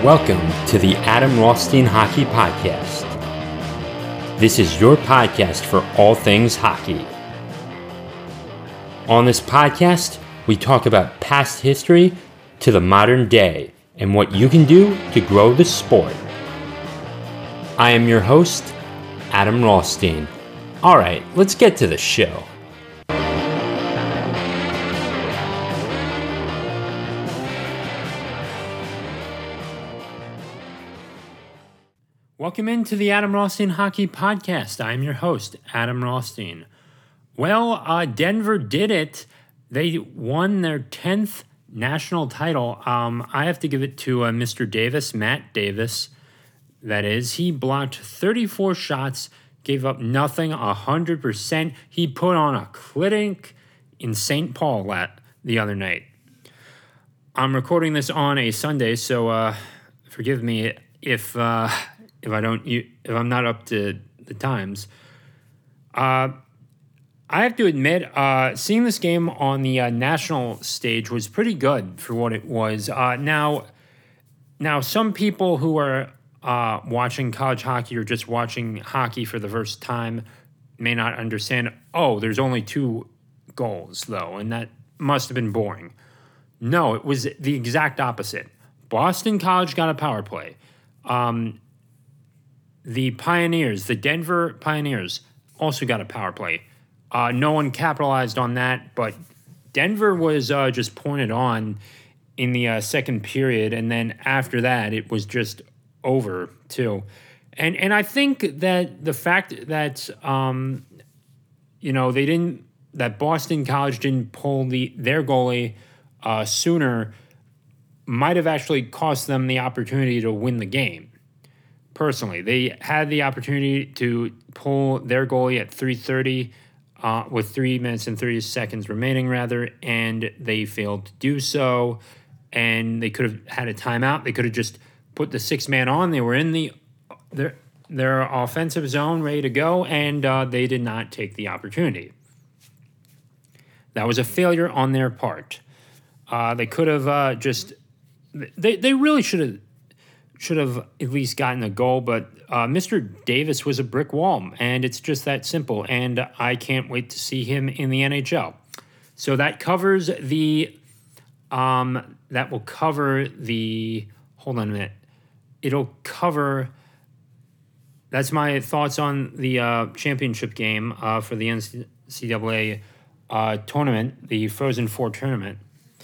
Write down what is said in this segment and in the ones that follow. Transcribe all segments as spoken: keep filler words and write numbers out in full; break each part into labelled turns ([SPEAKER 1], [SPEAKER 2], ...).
[SPEAKER 1] Welcome to the Adam Rothstein Hockey Podcast. This is your podcast for all things hockey. On this podcast, we talk about past history to the modern day and what you can do to grow the sport. I am your host, Adam Rothstein. All right, let's get to the show. Welcome into the Adam Rothstein Hockey Podcast. I'm your host, Adam Rothstein. Well, uh, Denver did it. They won their tenth national title. Um, I have to give it to uh, Mister Davis, Matt Davis. That is, he blocked thirty-four shots, gave up nothing, one hundred percent. He put on a clinic in Saint Paul that, the other night. I'm recording this on a Sunday, so uh, forgive me if... Uh, If I don't, if I'm not up to the times, uh, I have to admit, uh, seeing this game on the uh, national stage was pretty good for what it was. Uh, now, now some people who are uh, watching college hockey or just watching hockey for the first time may not understand. Oh, there's only two goals though, and that must have been boring. No, it was the exact opposite. Boston College got a power play. Um, The Pioneers, the Denver Pioneers, also got a power play. Uh, no one capitalized on that, but Denver was uh, just pointed on in the uh, second period, and then after that, it was just over too. And and I think that the fact that um, you know they didn't that Boston College didn't pull the their goalie uh, sooner might have actually cost them the opportunity to win the game. Personally, they had the opportunity to pull their goalie at three thirty uh, with three minutes and thirty seconds remaining, rather, and they failed to do so. And they could have had a timeout. They could have just put the sixth man on. They were in the their their offensive zone, ready to go, and uh, they did not take the opportunity. That was a failure on their part. Uh, they could have uh, just they they really should have. Should have at least gotten a goal, but uh, Mister Davis was a brick wall, and it's just that simple, and I can't wait to see him in the N H L. So that covers the, um, that will cover the, hold on a minute, it'll cover, that's my thoughts on the uh, championship game uh, for the N C double A uh, tournament, the Frozen Four tournament.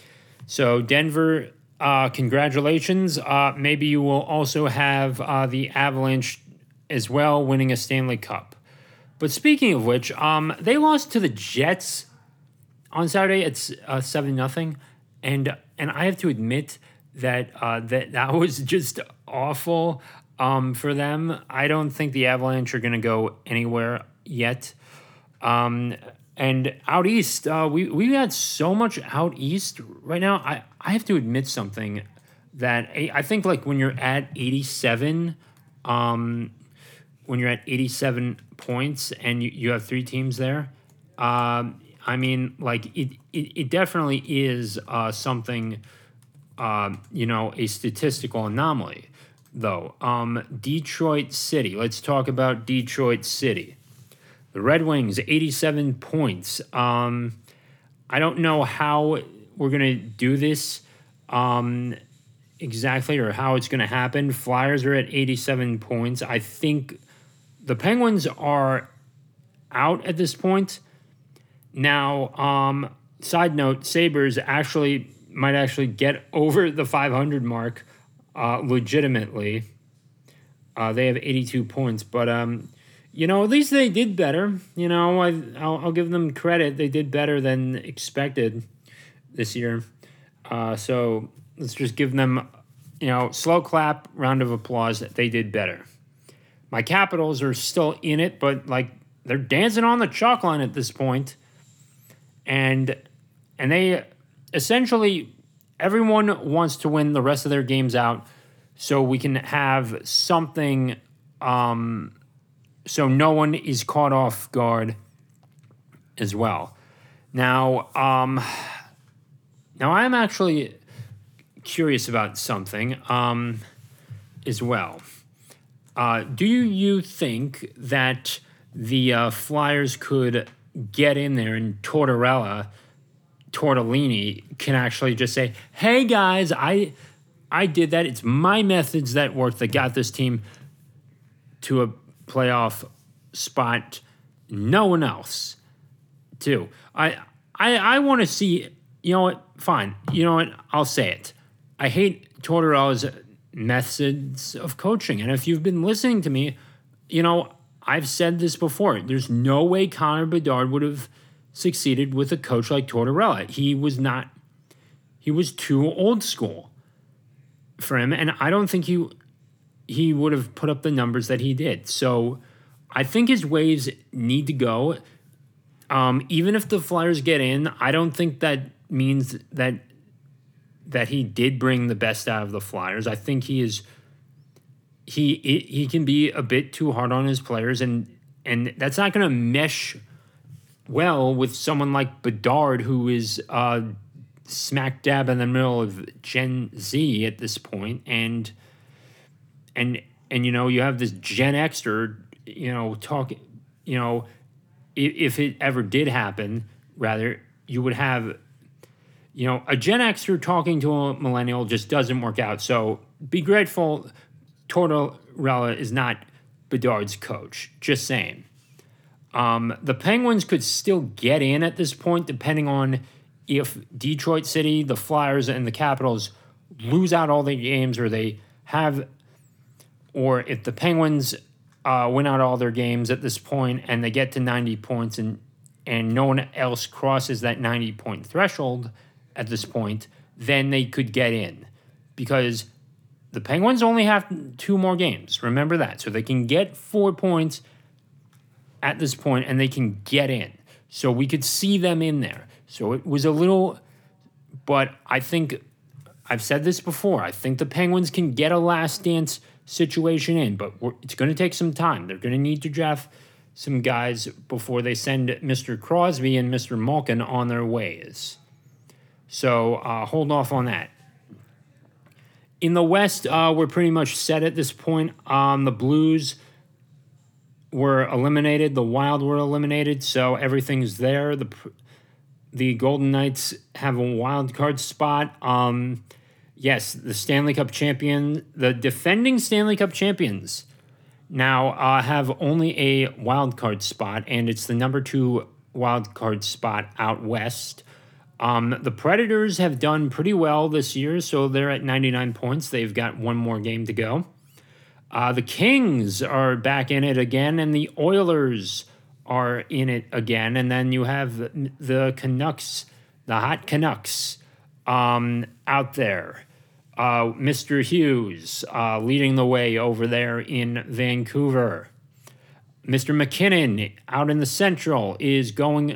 [SPEAKER 1] So Denver... Uh, congratulations. Uh, maybe you will also have uh, the Avalanche as well winning a Stanley Cup. But speaking of which, um, they lost to the Jets on Saturday. It's uh, seven nothing. And and I have to admit that uh, that, that was just awful um, for them. I don't think the Avalanche are going to go anywhere yet. Um And out east, uh, we we got so much out east right now. I, I have to admit something that I, I think like when you're at eighty-seven, um, when you're at eighty-seven points and you, you have three teams there, um, I mean like it it, it definitely is uh, something, uh, you know, a statistical anomaly though. Um, Detroit City. Let's talk about Detroit City. The Red Wings, eighty-seven points. Um, I don't know how we're going to do this um, exactly or how it's going to happen. Flyers are at eighty-seven points. I think the Penguins are out at this point. Now, um, side note, Sabres actually might actually get over the five hundred mark uh, legitimately. Uh, they have eighty-two points, but... Um, You know, at least they did better. You know, I, I'll, I'll give them credit. They did better than expected this year. Uh, so let's just give them, you know, slow clap, round of applause. They did better. My Capitals are still in it, but, like, they're dancing on the chalk line at this point. And, and they essentially, everyone wants to win the rest of their games out so we can have something... Um, So no one is caught off guard as well. Now, um, now I'm actually curious about something. Um, as well. Uh, do you think that the uh, Flyers could get in there and Tortorella, Tortellini can actually just say, hey, guys, I I did that. It's my methods that worked that got this team to a playoff spot. No one else, too. I I, I want to see, you know what, fine. You know what, I'll say it. I hate Tortorella's methods of coaching. And if you've been listening to me, you know, I've said this before. There's no way Connor Bedard would have succeeded with a coach like Tortorella. He was not, he was too old school for him. And I don't think he, he would have put up the numbers that he did. So I think his ways need to go. Um, even if the Flyers get in, I don't think that means that that he did bring the best out of the Flyers. I think he is he he can be a bit too hard on his players, and and that's not going to mesh well with someone like Bedard, who is uh, smack dab in the middle of Gen Z at this point, and and and you know you have this Gen Xer, you know, talking, you know, if, if it ever did happen, rather you would have. You know, a Gen Xer talking to a millennial just doesn't work out. So be grateful Tortorella is not Bedard's coach. Just saying. Um, the Penguins could still get in at this point, depending on if Detroit City, the Flyers, and the Capitals lose out all their games, or they have, or if the Penguins uh, win out all their games at this point and they get to ninety points and and no one else crosses that ninety-point threshold at this point, then they could get in, because the Penguins only have two more games. Remember that. So they can get four points at this point, and they can get in. So we could see them in there. So it was a little, but I think, I've said this before, I think the Penguins can get a last dance situation in, but we're, it's going to take some time. They're going to need to draft some guys before they send Mister Crosby and Mister Malkin on their ways. So uh, hold off on that. In the West, uh, we're pretty much set at this point. Um, the Blues were eliminated. The Wild were eliminated, so everything's there. The the Golden Knights have a wild card spot. Um, yes, the Stanley Cup champion, the defending Stanley Cup champions, now uh, have only a wild card spot, and it's the number two wild card spot out west. Um, the Predators have done pretty well this year, so they're at ninety-nine points. They've got one more game to go. Uh, the Kings are back in it again, and the Oilers are in it again. And then you have the Canucks, the hot Canucks, um, out there. Uh, Mister Hughes uh, leading the way over there in Vancouver. Mister McKinnon out in the Central is going...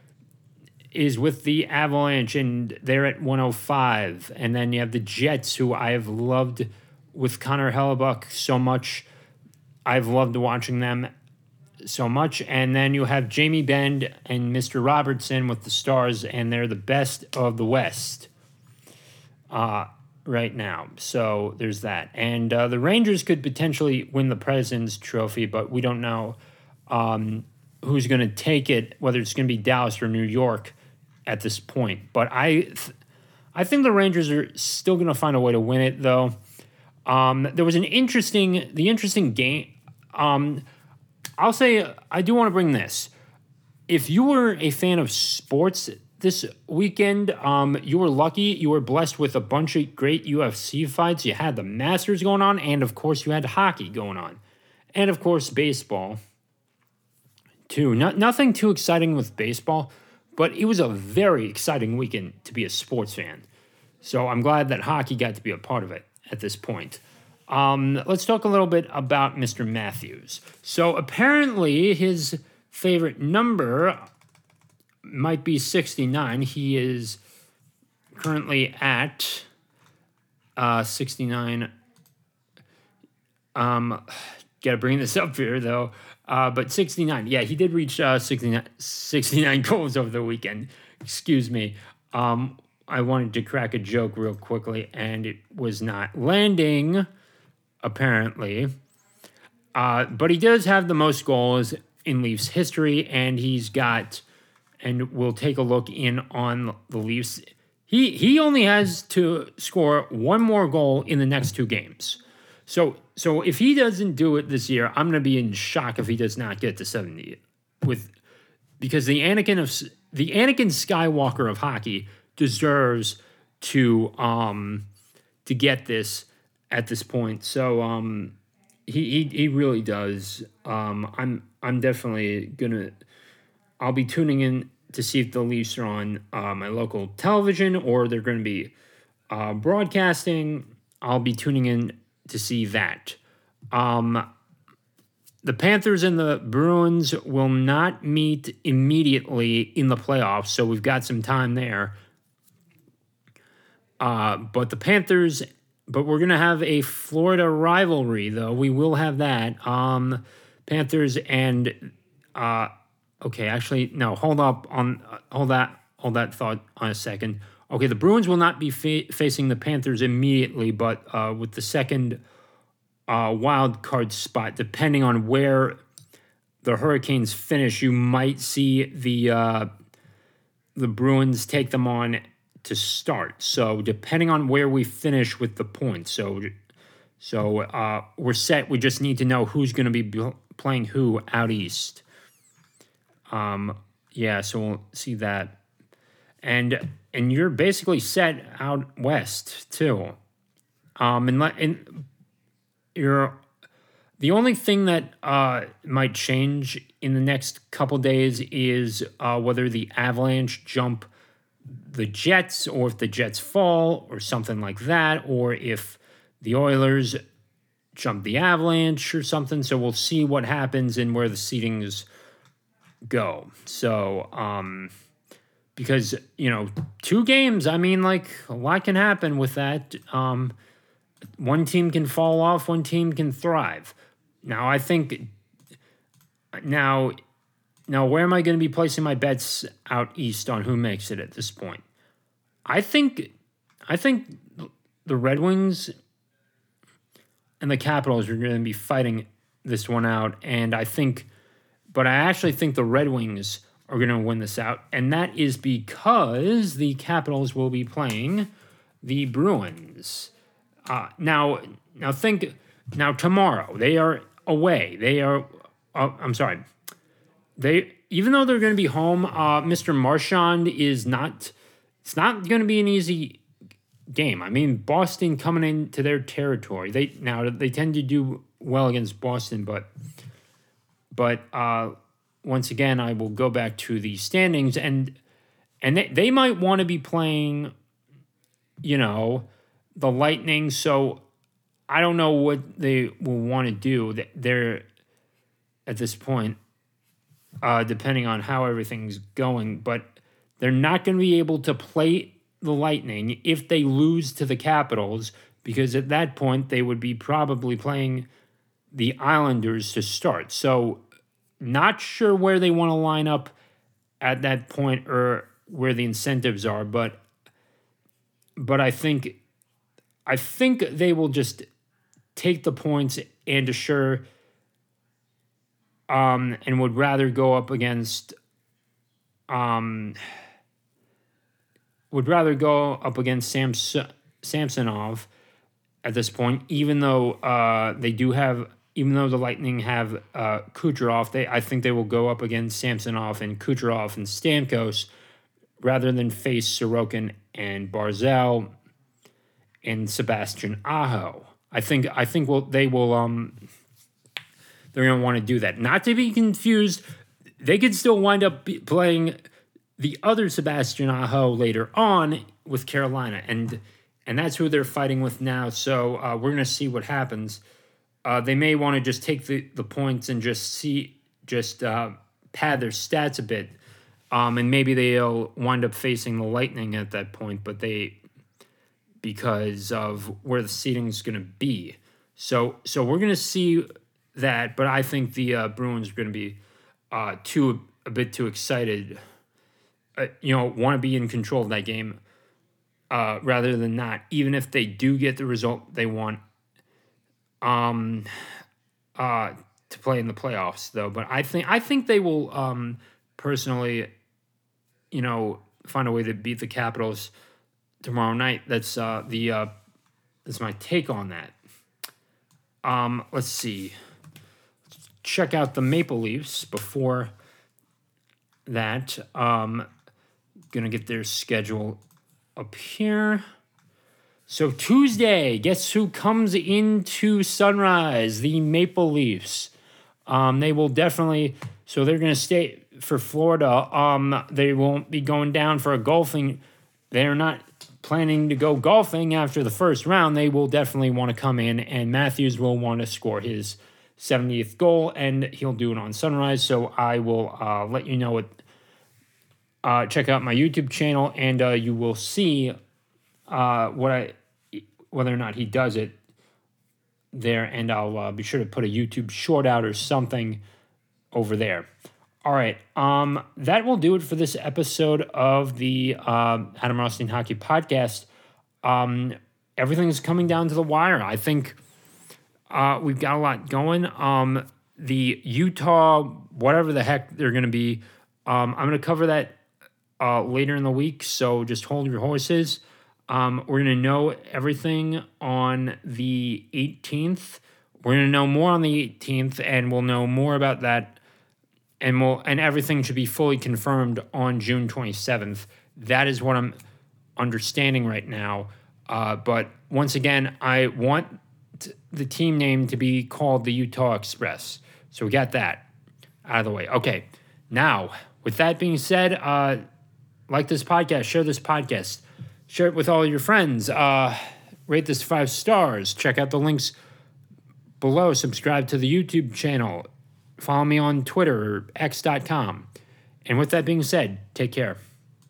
[SPEAKER 1] is with the Avalanche, and they're at one oh five. And then you have the Jets, who I have loved with Connor Hellebuck so much. I've loved watching them so much. And then you have Jamie Benn and Mister Robertson with the Stars, and they're the best of the West uh, right now. So there's that. And uh, the Rangers could potentially win the President's Trophy, but we don't know um, who's going to take it, whether it's going to be Dallas or New York at this point. But I th- I think the Rangers are still going to find a way to win it, though. Um, there was an interesting, the interesting game. Um, I'll say, I do want to bring this. If you were a fan of sports this weekend, um, you were lucky. You were blessed with a bunch of great U F C fights. You had the Masters going on, and of course you had hockey going on. And of course baseball, too. Not, nothing too exciting with baseball, but it was a very exciting weekend to be a sports fan. So I'm glad that hockey got to be a part of it at this point. Um, let's talk a little bit about Mister Matthews. So apparently his favorite number might be sixty-nine. He is currently at uh, sixty-nine. Um, gotta bring this up here, though. Uh, but sixty-nine, yeah, he did reach uh, sixty-nine, sixty-nine goals over the weekend. Excuse me. Um, I wanted to crack a joke real quickly, and it was not landing. apparently. Uh, but he does have the most goals in Leafs history, and he's got, and we'll take a look in on the Leafs. He he only has to score one more goal in the next two games. So so if he doesn't do it this year, I'm going to be in shock if he does not get to seventy. With because the Anakin of the Anakin Skywalker of hockey deserves to um to get this at this point. So um he he, he really does. Um I'm I'm definitely gonna I'll be tuning in to see if the Leafs are on uh, my local television or they're going to be uh, broadcasting. I'll be tuning in to see that. Um, the Panthers and the Bruins will not meet immediately in the playoffs, so we've got some time there. Uh, but the Panthers, but we're going to have a Florida rivalry, though. We will have that. Um, Panthers and... Uh, Okay, actually, no. Hold up on uh, hold that hold that thought on a second. Okay, the Bruins will not be fa- facing the Panthers immediately, but uh, with the second uh, wild card spot, depending on where the Hurricanes finish, you might see the uh, the Bruins take them on to start. So depending on where we finish with the points, so so uh, we're set. We just need to know who's going to be b- playing who out east. Um, yeah, so we'll see that. And and you're basically set out west too. Um, and, and you're the only thing that uh, might change in the next couple days is uh, whether the Avalanche jump the Jets or if the Jets fall or something like that, or if the Oilers jump the Avalanche or something. So we'll see what happens and where the seedings go. So, um, because, you know, two games, I mean, like, a lot can happen with that. Um, one team can fall off, one team can thrive. Now, I think, now, now, where am I going to be placing my bets out east on who makes it at this point? I think, I think the Red Wings and the Capitals are going to be fighting this one out, and I think But I actually think the Red Wings are going to win this out, and that is because the Capitals will be playing the Bruins. Uh, now, now think. Now tomorrow they are away. They are. Uh, I'm sorry. They even though they're going to be home, uh, Mister Marchand is not. It's not going to be an easy game. I mean, Boston coming into their territory. They now they tend to do well against Boston, but. But uh, once again, I will go back to the standings, and and they, they might want to be playing, you know, the Lightning. So I don't know what they will want to do. They're at this point, uh, depending on how everything's going, but they're not going to be able to play the Lightning if they lose to the Capitals, because at that point they would be probably playing the Islanders to start. So not sure where they want to line up at that point or where the incentives are, but but I think I think they will just take the points and assure um and would rather go up against um would rather go up against Sams- Samsonov at this point, even though uh, they do have, even though the Lightning have uh, Kucherov, they I think they will go up against Samsonov and Kucherov and Stamkos rather than face Sorokin and Barzal and Sebastian Aho. I think I think will they will um they're gonna want to do that. Not to be confused, they could still wind up playing the other Sebastian Aho later on with Carolina, and and that's who they're fighting with now. So uh, we're gonna see what happens. Uh, they may want to just take the, the points and just see just uh, pad their stats a bit, um, and maybe they'll wind up facing the Lightning at that point. But they because of where the seating is gonna be. So so we're gonna see that, but I think the uh, Bruins are gonna be uh, too a bit too excited. Uh, you know, want to be in control of that game uh, rather than not, even if they do get the result they want um, uh, to play in the playoffs, though. But I think I think they will um, personally, you know, find a way to beat the Capitals tomorrow night. That's uh, the uh, that's my take on that. Um, let's see. Check out the Maple Leafs before that. Um, gonna get their schedule up here. So Tuesday, guess who comes into Sunrise? The Maple Leafs. Um, they will definitely. So they're gonna stay for Florida. Um, they won't be going down for a golfing. They're not planning to go golfing after the first round. They will definitely want to come in, and Matthews will want to score his seventieth goal, and he'll do it on Sunrise. So I will uh, let you know it. Uh, check out my YouTube channel, and uh, you will see uh, what I, whether or not he does it there, and I'll uh, be sure to put a YouTube short out or something over there. All right, um, that will do it for this episode of the uh, Adam Rothstein Hockey Podcast. Um, everything's coming down to the wire. I think uh, we've got a lot going. Um, the Utah, whatever the heck they're going to be, um, I'm going to cover that uh, later in the week, so just hold your horses. Um, we're going to know everything on the eighteenth. We're going to know more on the eighteenth, and we'll know more about that. And we'll, and everything should be fully confirmed on June twenty-seventh. That is what I'm understanding right now. Uh, but once again, I want t- the team name to be called the Utah Express. So we got that out of the way. Okay, now, with that being said, uh, like this podcast, share this podcast. Share it with all your friends. Uh, rate this five stars. Check out the links below. Subscribe to the YouTube channel. Follow me on Twitter or X dot com. And with that being said, take care.